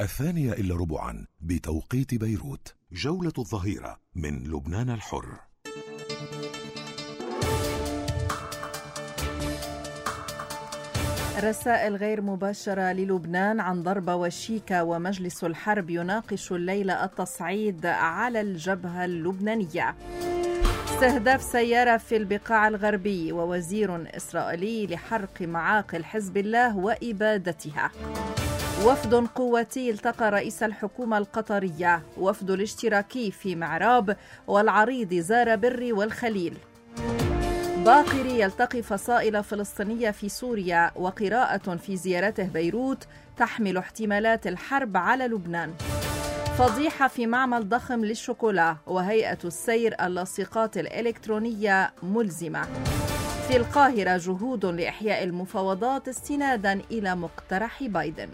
2:15 بتوقيت بيروت. جولة الظهيرة من لبنان الحر. رسائل غير مباشرة للبنان عن ضربة وشيكة، ومجلس الحرب يناقش الليلة التصعيد على الجبهة اللبنانية. استهداف سيارة في البقاع الغربي، ووزير إسرائيلي لحرق معاقل حزب الله وإبادتها. وفد قواتي التقى رئيس الحكومة القطرية. وفد الاشتراكي في معراب، والعريض زار بري والخليل. باقري يلتقي فصائل فلسطينية في سوريا، وقراءة في زيارته بيروت تحمل احتمالات الحرب على لبنان. فضيحة في معمل ضخم للشوكولا، وهيئة السير اللاصقات الإلكترونية ملزمة. في القاهرة جهود لإحياء المفاوضات استنادا إلى مقترح بايدن.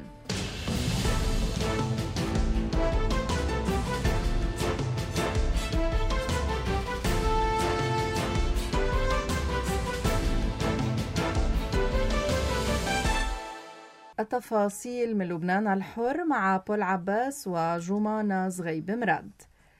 التفاصيل من لبنان الحر مع بول عباس وجمانة زغيب مراد.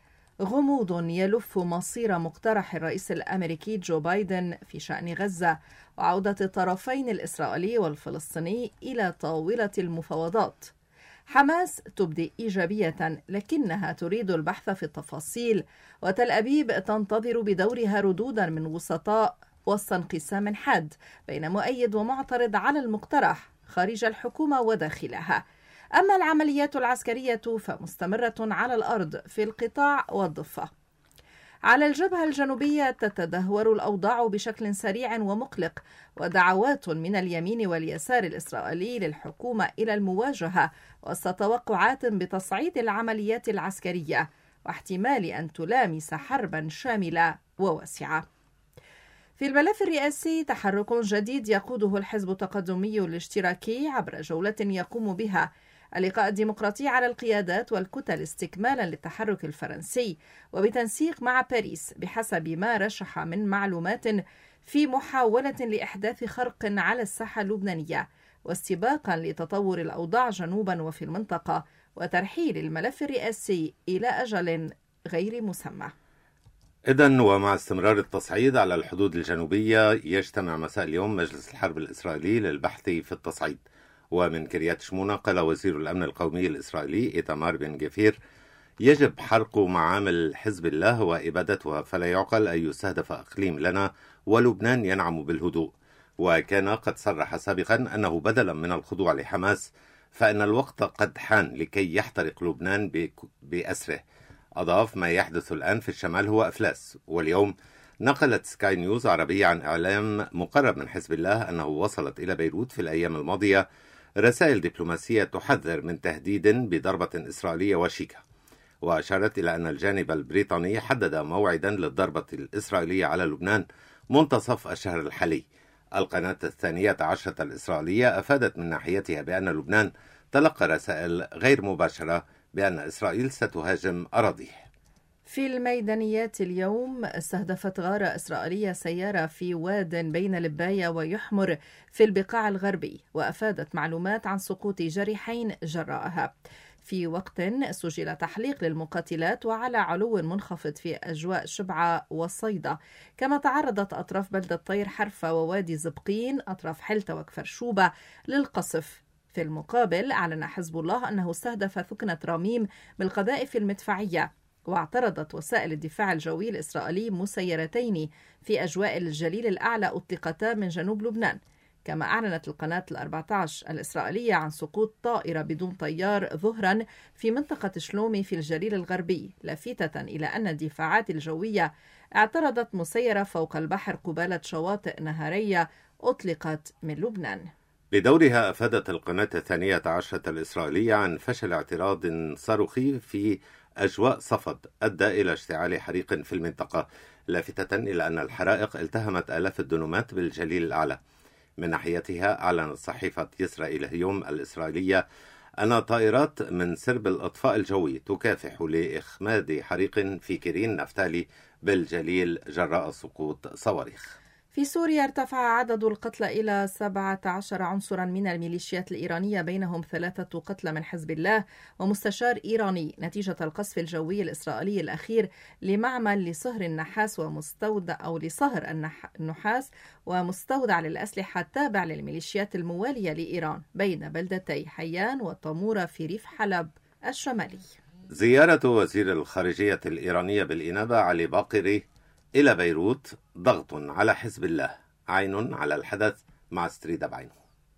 غموض يلف مصير مقترح الرئيس الأمريكي جو بايدن في شأن غزة، وعودة الطرفين الإسرائيلي والفلسطيني إلى طاولة المفاوضات. حماس تبدي إيجابية، لكنها تريد البحث في التفاصيل، وتل أبيب تنتظر بدورها ردودا من وسطاء وسط انقسام حاد بين مؤيد ومعترض على المقترح خارج الحكومة وداخلها. أما العمليات العسكرية فمستمرة على الأرض في القطاع والضفة. على الجبهة الجنوبية تتدهور الأوضاع بشكل سريع ومقلق، ودعوات من اليمين واليسار الإسرائيلي للحكومة إلى المواجهة، وسط توقعات بتصعيد العمليات العسكرية واحتمال أن تلامس حربا شاملة وواسعة. في الملف الرئاسي تحرك جديد يقوده الحزب التقدمي الاشتراكي عبر جولة يقوم بها اللقاء الديمقراطي على القيادات والكتل استكمالا للتحرك الفرنسي، وبتنسيق مع باريس بحسب ما رشح من معلومات، في محاولة لإحداث خرق على الساحة اللبنانية، واستباقا لتطور الأوضاع جنوبا وفي المنطقة، وترحيل الملف الرئاسي إلى أجل غير مسمى. إذن ومع استمرار التصعيد على الحدود الجنوبية، يجتمع مساء اليوم مجلس الحرب الإسرائيلي للبحث في التصعيد. ومن كريات شمونة قال وزير الأمن القومي الإسرائيلي إيتمار بن جفير: يجب حرق معامل حزب الله وإبادتها، فلا يعقل أن يستهدف إقليم لنا ولبنان ينعم بالهدوء. وكان قد صرح سابقا أنه بدلا من الخضوع لحماس فإن الوقت قد حان لكي يحترق لبنان بأسره. أضاف: ما يحدث الآن في الشمال هو أفلاس. واليوم نقلت سكاي نيوز عربية عن إعلام مقرب من حزب الله أنه وصلت إلى بيروت في الأيام الماضية رسائل دبلوماسية تحذر من تهديد بضربة إسرائيلية وشيكة، وأشارت إلى أن الجانب البريطاني حدد موعدا للضربة الإسرائيلية على لبنان منتصف الشهر الحالي. القناة 12 الإسرائيلية أفادت من ناحيتها بأن لبنان تلقى رسائل غير مباشرة بأن إسرائيل ستهاجم أراضيه. في الميدانيات اليوم استهدفت غارة إسرائيلية سيارة في واد بين لباية ويحمر في البقاع الغربي، وأفادت معلومات عن سقوط جريحين جراءها. في وقت سجل تحليق للمقاتلات وعلى علو منخفض في أجواء شبعة وصيدا، كما تعرضت أطراف بلدة طير حرفة ووادي زبقين أطراف حلتة وكفر شوبة للقصف. في المقابل أعلن حزب الله أنه استهدف ثكنة رميم بالقذائف المدفعية، واعترضت وسائل الدفاع الجوي الإسرائيلي مسيرتين في أجواء الجليل الأعلى أطلقتا من جنوب لبنان. كما أعلنت القناة 14 الإسرائيلية عن سقوط طائرة بدون طيار ظهرا في منطقة شلومي في الجليل الغربي، لافتة إلى أن الدفاعات الجوية اعترضت مسيرة فوق البحر قبالة شواطئ نهارية أطلقت من لبنان. بدورها أفادت القناة 12 الإسرائيلية عن فشل اعتراض صاروخي في أجواء صفد أدى إلى اشتعال حريق في المنطقة، لافتة إلى أن الحرائق التهمت آلاف الدنومات بالجليل الأعلى. من ناحيتها أعلنت صحيفة إسرائيل هيوم الإسرائيلية أن طائرات من سرب الإطفاء الجوي تكافح لإخماد حريق في كرين نفتالي بالجليل جراء سقوط صواريخ. في سوريا ارتفع عدد القتلى إلى 17 عنصرا من الميليشيات الإيرانية، بينهم 3 قتلى من حزب الله ومستشار إيراني، نتيجة القصف الجوي الإسرائيلي الأخير لمعمل لصهر النحاس النحاس ومستودع للأسلحة التابع للميليشيات الموالية لإيران بين بلدتي حيان وطامورة في ريف حلب الشمالي. زيارة وزير الخارجية الإيرانية بالإنابة علي باقري إلى بيروت ضغط على حزب الله. عين على الحدث مع ستريدا بعينه.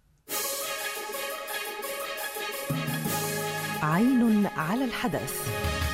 عين على الحدث.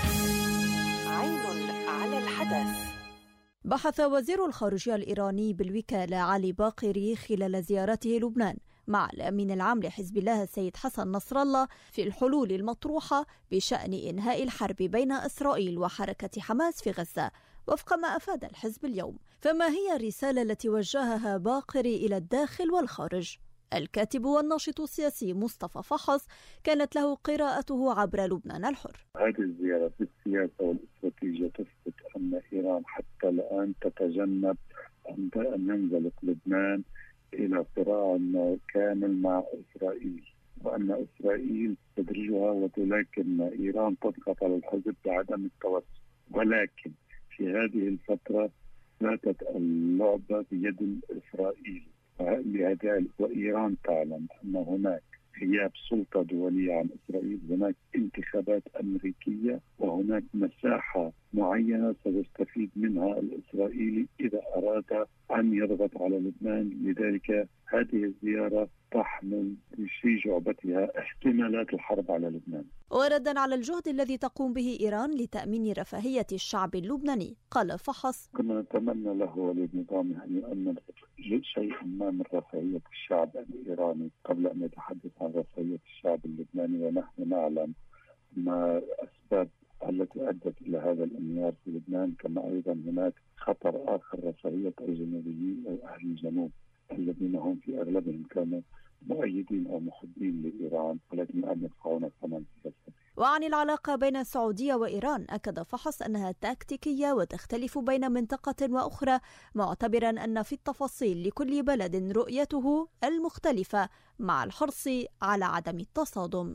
عين على الحدث. بحث وزير الخارجية الإيراني بالوكالة علي باقري خلال زيارته لبنان مع الأمين العام لحزب الله السيد حسن نصر الله في الحلول المطروحة بشأن إنهاء الحرب بين إسرائيل وحركة حماس في غزة وفق ما أفاد الحزب اليوم. فما هي الرسالة التي وجهها باقري إلى الداخل والخارج؟ الكاتب والناشط السياسي مصطفى فحص كانت له قراءته عبر لبنان الحر. هذه الزيارة في السياسة والاستراتيجية تثبت أن إيران حتى الآن تتجنب أن ينزلق لبنان إلى صراع كامل مع إسرائيل، وأن إسرائيل تدرجها، ولكن إيران تضغط على الحزب بعدم التوسع. ولكن في هذه الفترة باتت اللعبة بيد إسرائيل، لذلك وإيران تعلم أن هناك غياب سلطة دولية عن إسرائيل، هناك انتخابات أمريكية، وهناك مساحة معينة سيستفيد منها الإسرائيلي إذا أراد أن يضغط على لبنان. لذلك هذه الزيارة تحمل في جعبتها احتمالات الحرب على لبنان. وردا على الجهد الذي تقوم به إيران لتأمين رفاهية الشعب اللبناني، قال فحص: كنا نتمنى له ولنظامه أن يؤمن شيئا ما من رفاهية الشعب الإيراني قبل أن يتحدث عن رفاهية الشعب اللبناني، ونحن نعلم ما الأسباب التي أدت إلى هذا الانهيار في لبنان. كما أيضا هناك خطر آخر، رفاهية الجنوبيين أو أهل الجنوب الذين هم في أغلبهم كانوا مؤيدين أو محبين لإيران، ولكن الآن يدفعون الثمن في السبيل. وعن العلاقة بين السعودية وإيران أكد فحص أنها تكتيكية وتختلف بين منطقة وأخرى، معتبرا أن في التفاصيل لكل بلد رؤيته المختلفة مع الحرص على عدم التصادم.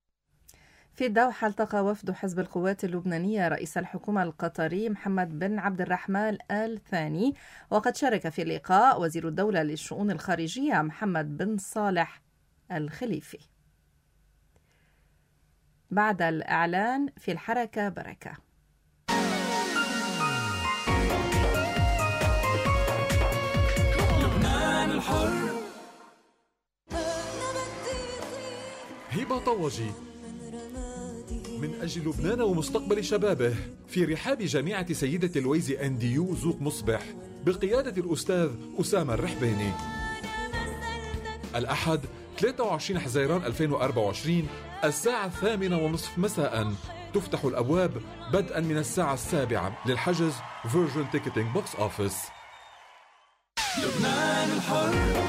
في الدوحة التقى وفد حزب القوات اللبنانية رئيس الحكومة القطري محمد بن عبد الرحمن آل ثاني، وقد شارك في اللقاء وزير الدولة للشؤون الخارجية محمد بن صالح الخليفي. بعد الإعلان في الحركة بركة. لبنان الحر. هبة طوجي من أجل لبنان ومستقبل شبابه في رحاب جامعة سيدة اللويزي NDU زوق مصبح بقيادة الأستاذ أسامة الرحباني. الأحد 23 حزيران 2024 الساعة 8:30 مساء تفتح الأبواب بدءا من الساعة 7 للحجز فيرجن تيكتينج بوكس أوفيس. لبنان الحر.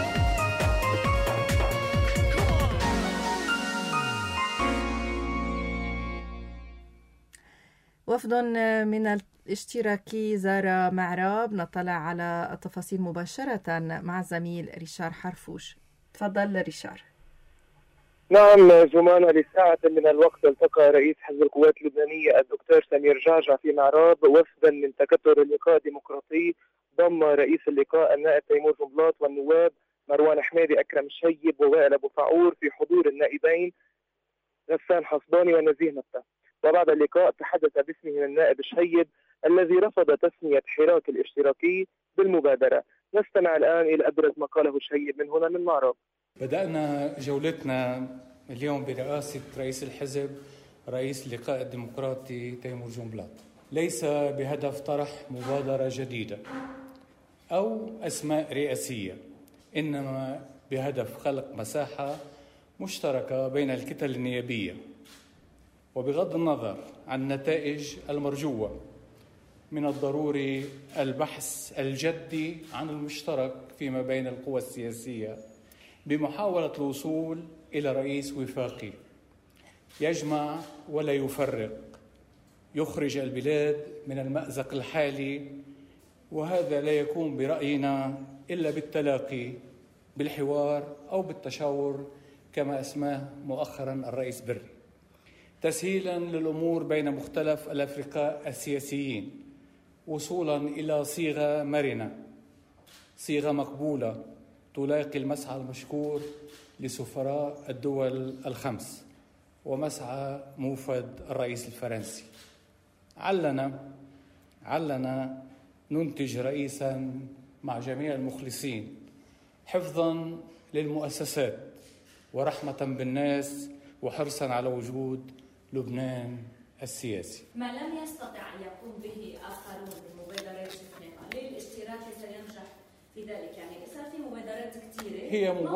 وفد من الاشتراكي زار معراب. نطلع على التفاصيل مباشرة مع زميل ريشار حرفوش. تفضل ريشار. نعم جمانة، لساعة من الوقت التقى رئيس حزب القوات اللبنانية الدكتور سمير جعجع في معراب وفدا من تكتل اللقاء الديمقراطي، ضم رئيس اللقاء النائب تيمور جنبلاط والنواب مروان حمادي، أكرم الشيب ووائل أبو فعور، في حضور النائبين غسان حصباني ونزيه متى. وبعد اللقاء تحدث باسمه النائب الشيب الذي رفض تسمية حراك الاشتراكي بالمبادرة. نستمع الآن إلى أبرز ما قاله الشيب من هنا من معراب. بدأنا جولتنا اليوم برئاسة رئيس الحزب رئيس اللقاء الديمقراطي تيمور جنبلاط، ليس بهدف طرح مبادرة جديدة أو أسماء رئاسية، إنما بهدف خلق مساحة مشتركة بين الكتل النيابية. وبغض النظر عن النتائج المرجوة، من الضروري البحث الجدي عن المشترك فيما بين القوى السياسية بمحاولة الوصول إلى رئيس وفاقي يجمع ولا يفرق، يخرج البلاد من المأزق الحالي وهذا لا يكون برأينا إلا بالتلاقي بالحوار أو بالتشاور كما أسماه مؤخرا الرئيس بري، تسهيلا للأمور بين مختلف الأفرقاء السياسيين، وصولا إلى صيغة مرنة، صيغة مقبولة تلاقي المسعى المشكور لسفراء الدول الخمس ومسعى موفد الرئيس الفرنسي. علنا ننتج رئيسا مع جميع المخلصين، حفظا للمؤسسات ورحمة بالناس وحرصا على وجود لبنان السياسي. ما لم يستطع أن يقوم به آخرون من مبادرات إفريقيا، للاشتراك سينجح في ذلك؟ يعني صار في مبادرات كثيرة،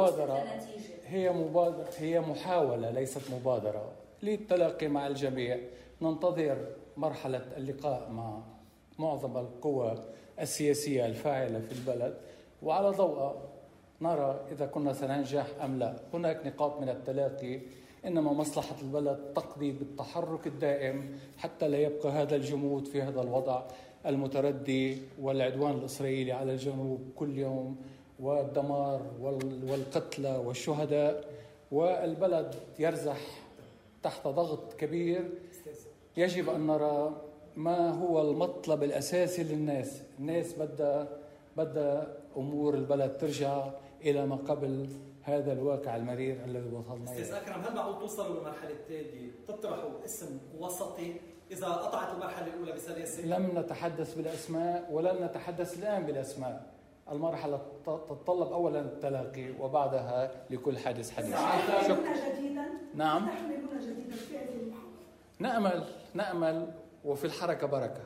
هي محاولة ليست مبادرة للتلاقي مع الجميع. ننتظر مرحلة اللقاء مع معظم القوى السياسية الفاعلة في البلد، وعلى ضوء نرى إذا كنا سننجح أم لا. هناك نقاط من التلاقي، إنما مصلحة البلد تقضي بالتحرك الدائم حتى لا يبقى هذا الجمود في هذا الوضع المتردي والعدوان الإسرائيلي على الجنوب كل يوم والدمار والقتلى والشهداء، والبلد يرزح تحت ضغط كبير. يجب أن نرى ما هو المطلب الأساسي للناس. الناس بدها أمور البلد ترجع إلى ما قبل هذا الواقع المرير الذي وصلنا إليه. أستاذ أكرم، هل معقول توصلوا للمرحلة التالية تطرحوا اسم وسطي إذا قطعت المرحلة الأولى بسلاسة؟ لم نتحدث بالأسماء ولن نتحدث الآن بالأسماء. المرحلة تتطلب أولا التلاقي وبعدها لكل حادث حديث. نعم، نأمل وفي الحركة بركة.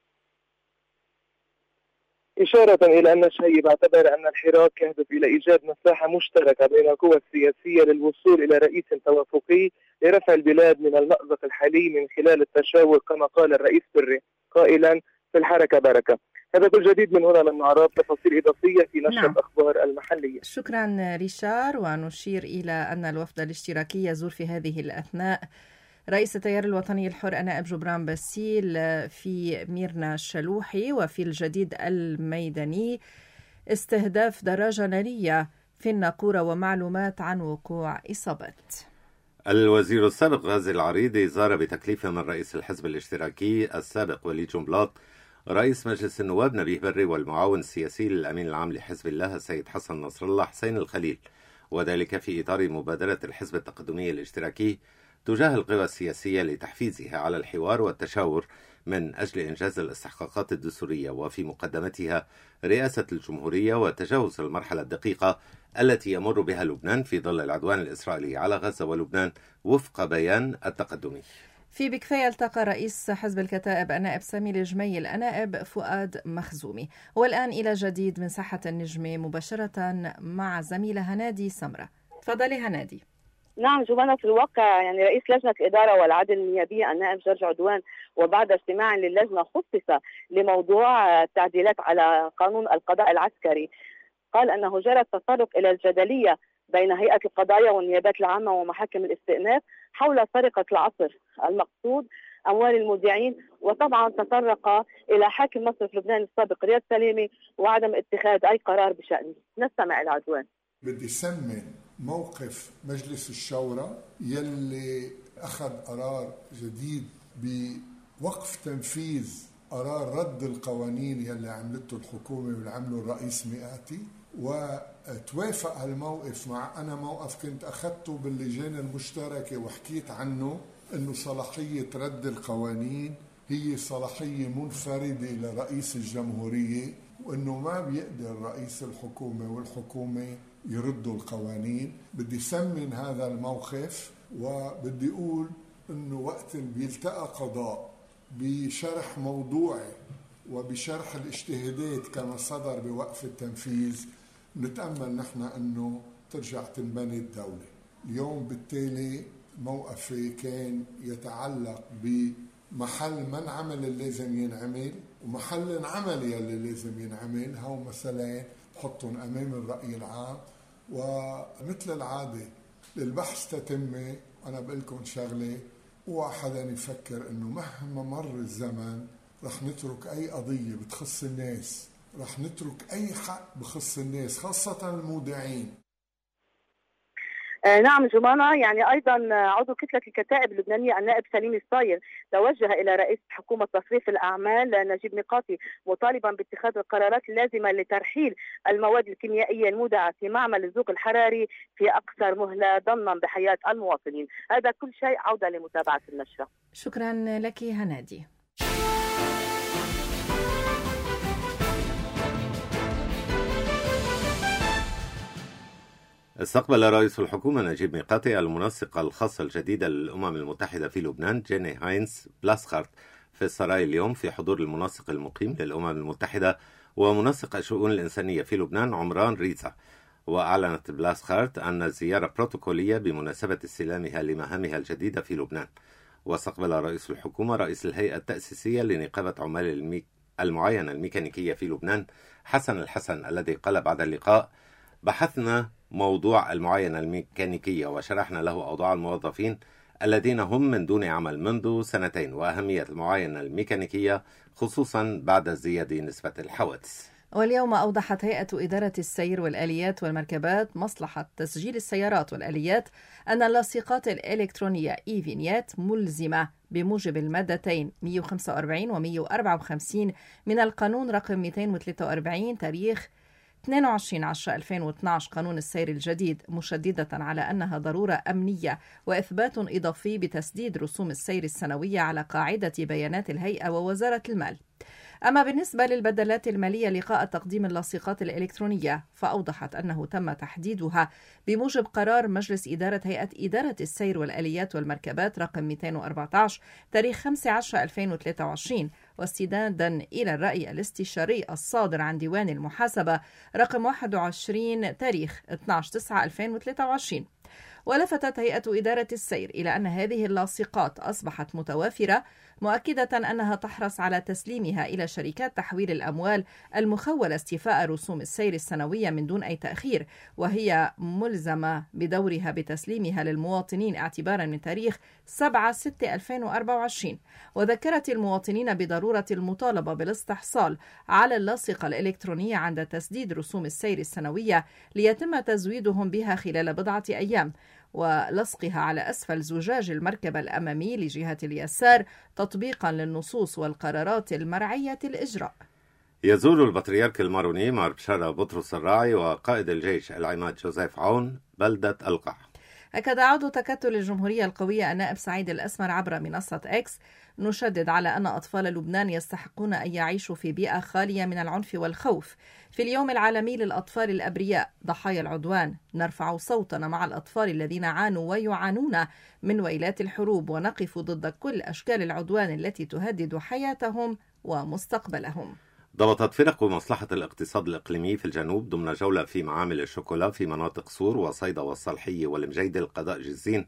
إشارة إلى أن الشيب اعتبر أن الحراك يهدف إلى إيجاد مساحة مشتركة بين القوى السياسية للوصول إلى رئيس توافقي لرفع البلاد من المأزق الحالي من خلال التشاور، كما قال الرئيس بري قائلا في الحركة بركة. هذا كل جديد من هنا لن نعرف تفاصيل إضافية في نشرة الأخبار المحلية. شكرا ريشار. ونشير إلى أن الوفد الاشتراكي يزور في هذه الأثناء رئيس التيار الوطني الحر النائب جبران باسيل في ميرنا الشلوحي، وفي الجديد الميداني استهداف دراجة نارية في الناقورة ومعلومات عن وقوع إصابات. الوزير السابق غازي العريضي زار بتكليف من رئيس الحزب الاشتراكي السابق وليد جنبلاط رئيس مجلس النواب نبيه بري والمعاون السياسي للأمين العام لحزب الله السيد حسن نصر الله حسين الخليل، وذلك في إطار مبادرة الحزب التقدمي الاشتراكي تجاه القوى السياسية لتحفيزها على الحوار والتشاور من أجل إنجاز الاستحقاقات الدستورية، وفي مقدمتها رئاسة الجمهورية وتجاوز المرحلة الدقيقة التي يمر بها لبنان في ظل العدوان الإسرائيلي على غزة ولبنان وفق بيان التقدمي. في بكفاية التقى رئيس حزب الكتائب النائب سامي الجميل النائب فؤاد مخزومي. والآن إلى جديد من ساحة النجمة مباشرة مع زميلة هنادي سمرة. تفضلي هنادي. نعم جوانا، في الواقع يعني رئيس لجنة الإدارة والعدل النيابية النائب جورج عدوان وبعد اجتماع للجنة خصص لموضوع التعديلات على قانون القضاء العسكري قال أنه جرى التطرق إلى الجدلية بين هيئة القضايا والنيابات العامة ومحاكم الاستئناف حول سرقة العصر المقصود أموال المودعين، وطبعا تطرق إلى حاكم مصرف لبنان السابق رياض سليمي وعدم اتخاذ أي قرار بشأنه. نستمع إلى عدوان. بدي سمن موقف مجلس الشورى يلي أخذ قرار جديد بوقف تنفيذ قرار رد القوانين يلي عملته الحكومة واللي عمله الرئيس مئاتي، وتوافق هالموقف مع أنا موقف كنت أخذته باللجان المشتركة وحكيت عنه، إنه صلاحية رد القوانين هي صلاحية منفردة لرئيس الجمهورية، وإنه ما بيقدر رئيس الحكومة والحكومة يردوا القوانين. بدي سمن هذا الموقف وبدي أقول إنه وقت بيلتقى قضاء بشرح موضوعي وبشرح الاجتهادات كما صدر بوقف التنفيذ نتأمل نحن أنه ترجع تنبني الدولة. اليوم بالتالي موقفي كان يتعلق بمحل من عمل اللي لازم ينعمل ومحل العمل يلي لازم ينعمل. هاو مثلا حطهم أمام الرأي العام، ومثل العادة للبحث تتمه. أنا بقولكم شغلة، وحدا يفكر أنه مهما مر الزمن رح نترك أي قضية بتخص الناس رح نترك أي حق بخص الناس خاصة المودعين. نعم جمانة، يعني أيضا عضو كتلة الكتائب اللبنانية النائب سليم الصاير توجه إلى رئيس حكومة تصريف الأعمال نجيب ميقاتي مطالبا باتخاذ القرارات اللازمة لترحيل المواد الكيميائية المودعة في معمل الزوق الحراري في أقصر مهلة ضمنا بحياة المواطنين. هذا كل شيء، عودة لمتابعة النشرة. شكرا لك هنادي. استقبل رئيس الحكومة نجيب ميقاتي المنسقة الخاصة الجديدة للأمم المتحدة في لبنان جيني هاينز بلاسخارت في السراي اليوم في حضور المنسق المقيم للأمم المتحدة ومنسق الشؤون الإنسانية في لبنان عمران ريزا. وأعلنت بلاسخارت أن الزيارة بروتوكولية بمناسبة استلامها لمهامها الجديدة في لبنان. واستقبل رئيس الحكومة رئيس الهيئة التأسيسية لنقابة عمال المعاينة الميكانيكية في لبنان حسن الحسن، الذي قال بعد اللقاء: بحثنا موضوع المعاينة الميكانيكية وشرحنا له أوضاع الموظفين الذين هم من دون عمل منذ 2 سنين وأهمية المعاينة الميكانيكية خصوصا بعد ازدياد نسبة الحوادث. واليوم أوضحت هيئة إدارة السير والآليات والمركبات مصلحة تسجيل السيارات والآليات أن اللاصقات الإلكترونية إيفينيات ملزمة بموجب المادتين 145 و 154 من القانون رقم 243 تاريخ 22/10/2012 قانون السير الجديد، مشددة على أنها ضرورة أمنية وإثبات إضافي بتسديد رسوم السير السنوية على قاعدة بيانات الهيئة ووزارة المال. أما بالنسبة للبدلات المالية لقاء تقديم اللاصقات الإلكترونية فأوضحت أنه تم تحديدها بموجب قرار مجلس إدارة هيئة إدارة السير والآليات والمركبات رقم 214 تاريخ 15/2023 واستنادا إلى الرأي الاستشاري الصادر عن ديوان المحاسبة رقم 21 تاريخ 12/9/2023. ولفتت هيئة إدارة السير إلى أن هذه اللاصقات أصبحت متوافرة، مؤكدة أنها تحرص على تسليمها إلى شركات تحويل الأموال المخولة استيفاء رسوم السير السنوية من دون أي تأخير، وهي ملزمة بدورها بتسليمها للمواطنين اعتبارا من تاريخ 7/6/2024. وذكرت المواطنين بضرورة المطالبة بالاستحصال على اللاصقة الإلكترونية عند تسديد رسوم السير السنوية ليتم تزويدهم بها خلال بضعة أيام، ولصقها على أسفل زجاج المركبة الأمامي لجهة اليسار تطبيقا للنصوص والقرارات المرعية الإجراء. يزور البطريرك الماروني مار بشارة بطرس الراعي وقائد الجيش العماد جوزيف عون بلدة القح. أكد عضو تكتل الجمهورية القوية النائب سعيد الأسمر عبر منصة إكس: نشدد على أن أطفال لبنان يستحقون أن يعيشوا في بيئة خالية من العنف والخوف. في اليوم العالمي للأطفال الأبرياء ضحايا العدوان نرفع صوتنا مع الأطفال الذين عانوا ويعانون من ويلات الحروب، ونقف ضد كل أشكال العدوان التي تهدد حياتهم ومستقبلهم. ضبطت فرق مصلحة الاقتصاد الإقليمي في الجنوب ضمن جولة في معامل الشوكولا في مناطق صور وصيدا والصالحية والمجيدة القضاء جزين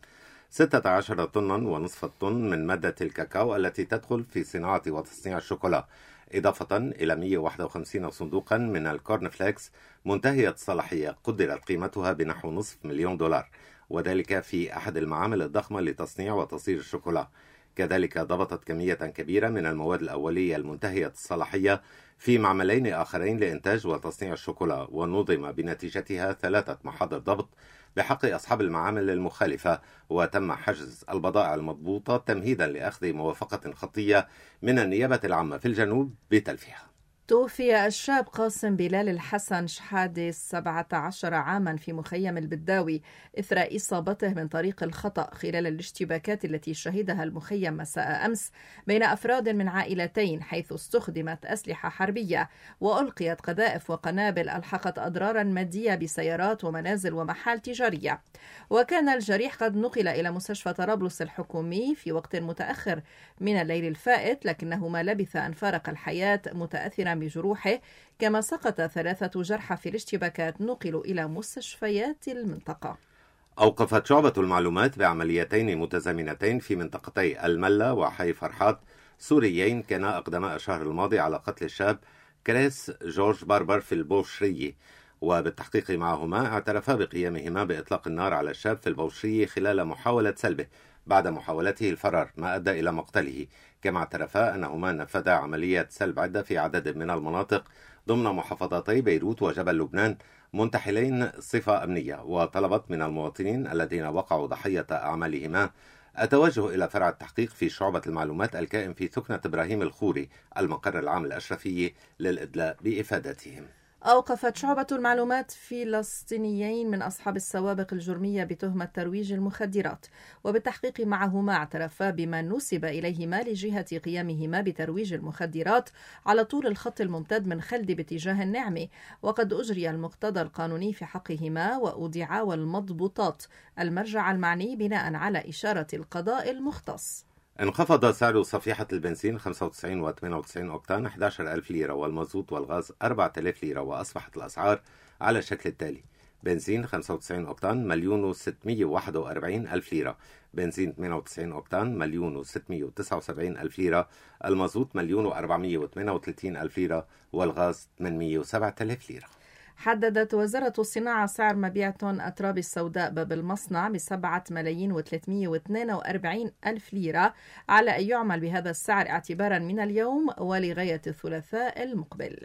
16 طنا ونصف الطن من مادة الكاكاو التي تدخل في صناعة وتصنيع الشوكولا، إضافة إلى 151 صندوقا من الكورن فليكس منتهية الصلاحية قدرت قيمتها بنحو $500,000، وذلك في أحد المعامل الضخمة لتصنيع وتصدير الشوكولا. كذلك ضبطت كمية كبيرة من المواد الأولية المنتهية الصلاحية في معملين آخرين لإنتاج وتصنيع الشوكولا، ونظم بنتيجتها 3 محاضر ضبط بحق أصحاب المعامل المخالفة، وتم حجز البضائع المضبوطة تمهيدا لأخذ موافقة خطية من النيابة العامة في الجنوب بتلفيها. توفي الشاب قاسم بلال الحسن شحادة 17 عاما في مخيم البداوي إثر إصابته من طريق الخطأ خلال الاشتباكات التي شهدها المخيم مساء أمس بين أفراد من عائلتين، حيث استخدمت أسلحة حربية وألقيت قذائف وقنابل ألحقت أضرارا مادية بسيارات ومنازل ومحال تجارية. وكان الجريح قد نقل إلى مستشفى طرابلس الحكومي في وقت متأخر من الليل الفائت، لكنه ما لبث أن فارق الحياة متأثرا بجروحه، كما سقط 3 جرحى في الاشتباكات نقلوا إلى مستشفيات المنطقة. أوقفت شعبة المعلومات بعمليتين متزامنتين في منطقتي الملة وحي فرحات سوريين كانا أقدماء الشهر الماضي على قتل الشاب كريس جورج باربر في البوشرية، وبالتحقيق معهما اعترفا بقيامهما بإطلاق النار على الشاب في البوشرية خلال محاولة سلبه بعد محاولته الفرار ما أدى إلى مقتله، كما اعترفا أنهما نفذا عملية سلب عدة في عدد من المناطق ضمن محافظتي بيروت وجبل لبنان منتحلين صفة أمنية، وطلبت من المواطنين الذين وقعوا ضحية أعمالهما التوجه إلى فرع التحقيق في شعبة المعلومات الكائن في ثكنة إبراهيم الخوري المقر العام الأشرفي للإدلاء بإفادتهم. أوقفت شعبة المعلومات فلسطينيين من أصحاب السوابق الجرمية بتهمة ترويج المخدرات، وبالتحقيق معهما اعترفا بما نسب إليهما لجهة قيامهما بترويج المخدرات على طول الخط الممتد من خلد باتجاه النعمة، وقد أجري المقتضى القانوني في حقهما وأودعا والمضبوطات المرجع المعني بناء على إشارة القضاء المختص. انخفض سعر صفيحة البنزين 95 و98 أوكتان 11,000 ليرة، والمازوت والغاز 4,000 ليرة، وأصبحت الأسعار على الشكل التالي: بنزين 95 أوكتان 1,641,000 ليرة، بنزين 98 أوكتان 1,679,000 ليرة، المازوت 1,438,000 ليرة، والغاز 807,000 ليرة. حددت وزارة الصناعة سعر مبيع طن أتراب السوداء باب المصنع ب7,342,000 ليرة، على أن يعمل بهذا السعر اعتبارا من اليوم ولغاية الثلاثاء المقبل.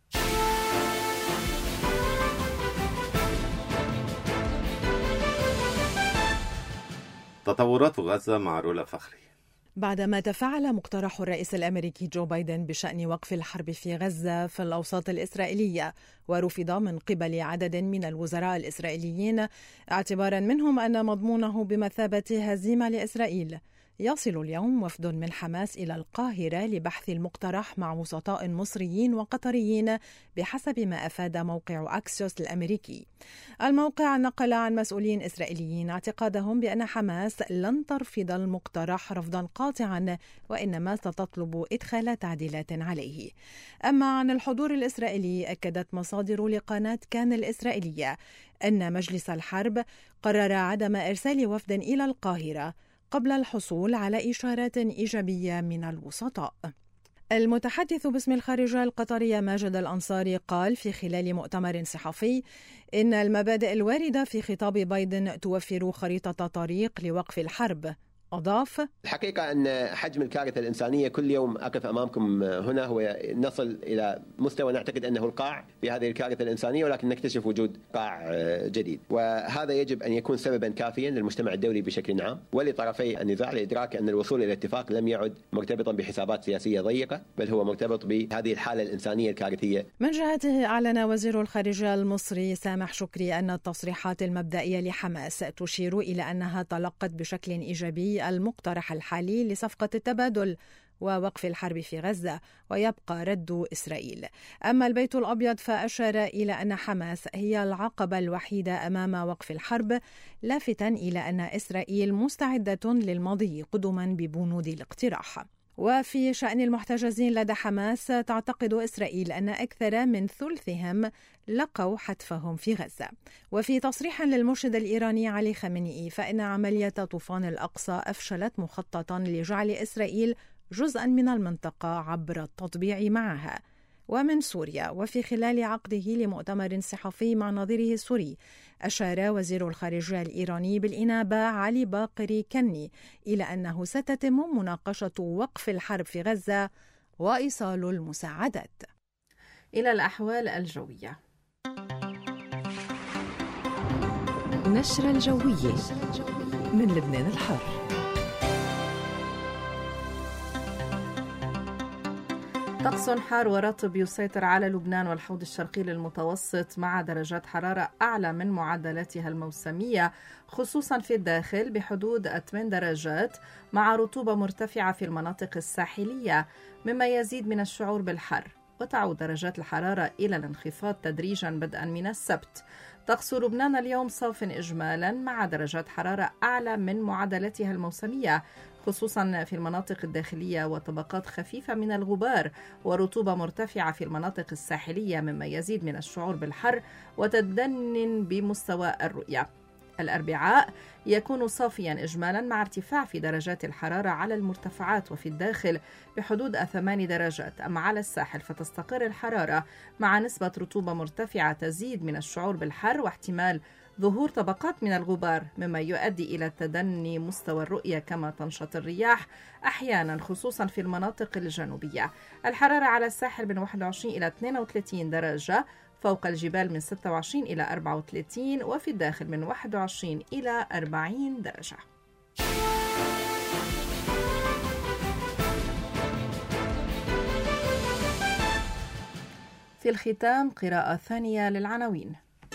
تطورات غزة مع رولا فخري. بعدما تفاعل مقترح الرئيس الأمريكي جو بايدن بشأن وقف الحرب في غزة في الأوساط الإسرائيلية، ورفض من قبل عدد من الوزراء الإسرائيليين اعتبارا منهم أن مضمونه بمثابة هزيمة لإسرائيل، يصل اليوم وفد من حماس إلى القاهرة لبحث المقترح مع وسطاء مصريين وقطريين بحسب ما أفاد موقع أكسيوس الأمريكي. الموقع نقل عن مسؤولين إسرائيليين اعتقادهم بأن حماس لن ترفض المقترح رفضا قاطعا، وإنما ستطلب إدخال تعديلات عليه. أما عن الحضور الإسرائيلي، أكدت مصادر لقناة كان الإسرائيلية أن مجلس الحرب قرر عدم إرسال وفد إلى القاهرة قبل الحصول على إشارات إيجابية من الوسطاء. المتحدث باسم الخارجية القطرية ماجد الأنصاري قال في خلال مؤتمر صحفي إن المبادئ الواردة في خطاب بايدن توفر خريطة طريق لوقف الحرب. أضاف: الحقيقة أن حجم الكارثة الإنسانية كل يوم أقف أمامكم هنا هو نصل إلى مستوى نعتقد أنه القاع في هذه الكارثة الإنسانية، ولكن نكتشف وجود قاع جديد، وهذا يجب أن يكون سببا كافيا للمجتمع الدولي بشكل عام ولطرفي النزاع لإدراك أن الوصول إلى اتفاق لم يعد مرتبطا بحسابات سياسية ضيقة، بل هو مرتبط بهذه الحالة الإنسانية الكارثية. من جهته أعلن وزير الخارجية المصري سامح شكري أن التصريحات المبدئية لحماس تشير إلى أنها تلقت بشكل إيجابي المقترح الحالي لصفقة التبادل ووقف الحرب في غزة، ويبقى رد إسرائيل. أما البيت الأبيض فأشار إلى أن حماس هي العقبة الوحيدة أمام وقف الحرب، لافتاً إلى أن إسرائيل مستعدة للمضي قدما ببنود الاقتراح. وفي شأن المحتجزين لدى حماس، تعتقد إسرائيل أن أكثر من ثلثهم لقوا حتفهم في غزة. وفي تصريح للمرشد الإيراني علي خامنئي، فإن عملية طوفان الأقصى أفشلت مخططا لجعل إسرائيل جزءا من المنطقة عبر التطبيع معها. ومن سوريا، وفي خلال عقده لمؤتمر صحفي مع نظيره السوري، أشار وزير الخارجية الإيراني بالإنابة علي باقري كني إلى أنه ستتم مناقشة وقف الحرب في غزة وإيصال المساعدات. إلى الأحوال الجوية. نشرة الجوية من لبنان الحر. طقس حار ورطب يسيطر على لبنان والحوض الشرقي للمتوسط، مع درجات حرارة أعلى من معدلاتها الموسمية خصوصا في الداخل بحدود 8 درجات، مع رطوبة مرتفعة في المناطق الساحلية مما يزيد من الشعور بالحر، وتعود درجات الحرارة إلى الانخفاض تدريجا بدءا من السبت. طقس لبنان اليوم صاف إجمالا، مع درجات حرارة أعلى من معدلاتها الموسمية خصوصا في المناطق الداخلية، وطبقات خفيفة من الغبار، ورطوبة مرتفعة في المناطق الساحلية مما يزيد من الشعور بالحر وتدنٍ بمستوى الرؤية. الأربعاء يكون صافيا إجمالا، مع ارتفاع في درجات الحرارة على المرتفعات وفي الداخل بحدود 8 درجات. أما على الساحل فتستقر الحرارة مع نسبة رطوبة مرتفعة تزيد من الشعور بالحر واحتمال ظهور طبقات من الغبار مما يؤدي إلى تدني مستوى الرؤية، كما تنشط الرياح أحيانا خصوصا في المناطق الجنوبية. الحرارة على الساحل من 21 إلى 32 درجة، فوق الجبال من 26 إلى 34، وفي الداخل من 21 إلى 40 درجة. في الختام قراءة ثانية للعناوين.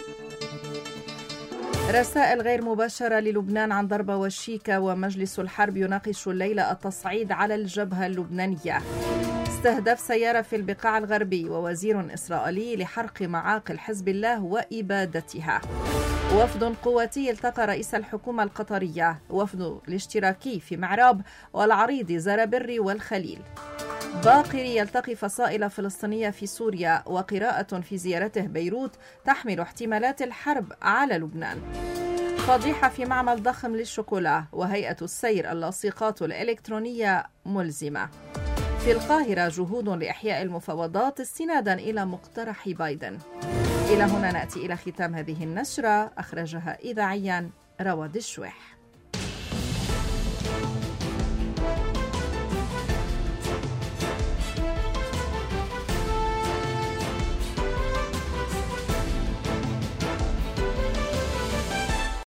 رسائل غير مباشرة للبنان عن ضربة وشيكة، ومجلس الحرب يناقش الليلة التصعيد على الجبهة اللبنانية. استهدف سيارة في البقاع الغربي، ووزير إسرائيلي لحرق معاقل حزب الله وإبادتها. وفد قواتي التقى رئيس الحكومة القطرية. وفد الاشتراكي في معراب والعريض زربري والخليل. باقري يلتقي فصائل فلسطينية في سوريا، وقراءة في زيارته بيروت تحمل احتمالات الحرب على لبنان. فضيحة في معمل ضخم للشوكولا، وهيئة السير اللصيقات الإلكترونية ملزمة. في القاهرة جهود لإحياء المفاوضات استنادا إلى مقترح بايدن. إلى هنا نأتي إلى ختام هذه النشرة، أخرجها إذاعيا رواد الشويح.